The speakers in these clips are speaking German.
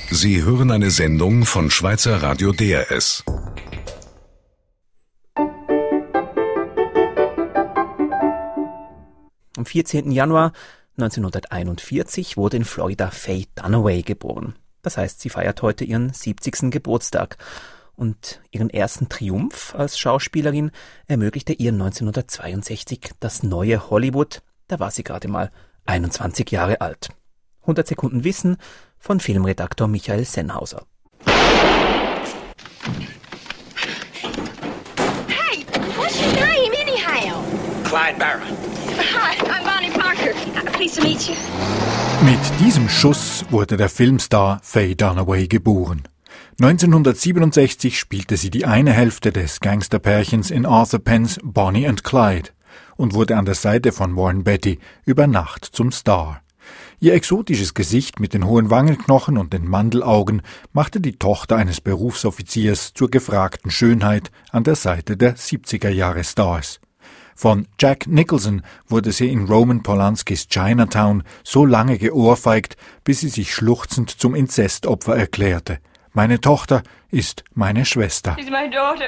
Sie hören eine Sendung von Schweizer Radio DRS. Am 14. Januar 1941 wurde in Florida Faye Dunaway geboren. Das heißt, sie feiert heute ihren 70. Geburtstag. Und ihren ersten Triumph als Schauspielerin ermöglichte ihr 1962 das neue Hollywood. Da war sie gerade mal 21 Jahre alt. 100 Sekunden Wissen von Filmredaktor Michael Sennhauser. Hey, what's your name anyhow? Clyde Barron. Hi, I'm Bonnie Parker. Pleased to meet you. Mit diesem Schuss wurde der Filmstar Faye Dunaway geboren. 1967 spielte sie die eine Hälfte des Gangsterpärchens in Arthur Penns Bonnie and Clyde und wurde an der Seite von Warren Beatty über Nacht zum Star. Ihr exotisches Gesicht mit den hohen Wangenknochen und den Mandelaugen machte die Tochter eines Berufsoffiziers zur gefragten Schönheit an der Seite der 70er-Jahre-Stars. Von Jack Nicholson wurde sie in Roman Polanskis Chinatown so lange geohrfeigt, bis sie sich schluchzend zum Inzestopfer erklärte. Meine Tochter ist meine Schwester. She's my daughter.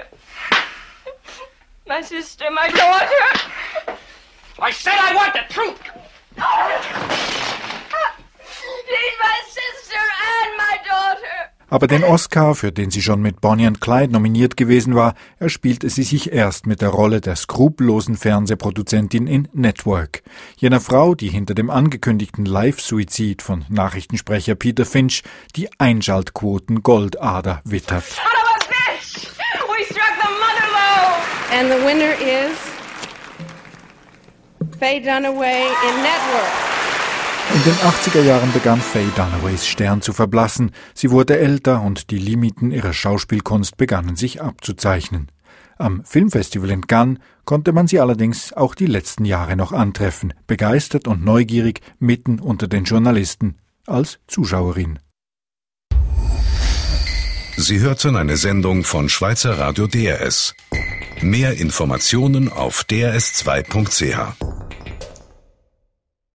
My sister, my daughter. I said I want the truth. She's my sister and my daughter. Aber den Oscar, für den sie schon mit Bonnie and Clyde nominiert gewesen war, erspielte sie sich erst mit der Rolle der skrupellosen Fernsehproduzentin in Network, jener Frau, die hinter dem angekündigten Live-Suizid von Nachrichtensprecher Peter Finch die Einschaltquoten-Goldader wittert. Son of a bitch! We struck the mother load! And the winner is Faye Dunaway in Network. In den 80er Jahren begann Faye Dunaways Stern zu verblassen. Sie wurde älter und die Limiten ihrer Schauspielkunst begannen sich abzuzeichnen. Am Filmfestival in Cannes konnte man sie allerdings auch die letzten Jahre noch antreffen, begeistert und neugierig mitten unter den Journalisten, als Zuschauerin. Sie hörten eine Sendung von Schweizer Radio DRS. Mehr Informationen auf drs2.ch.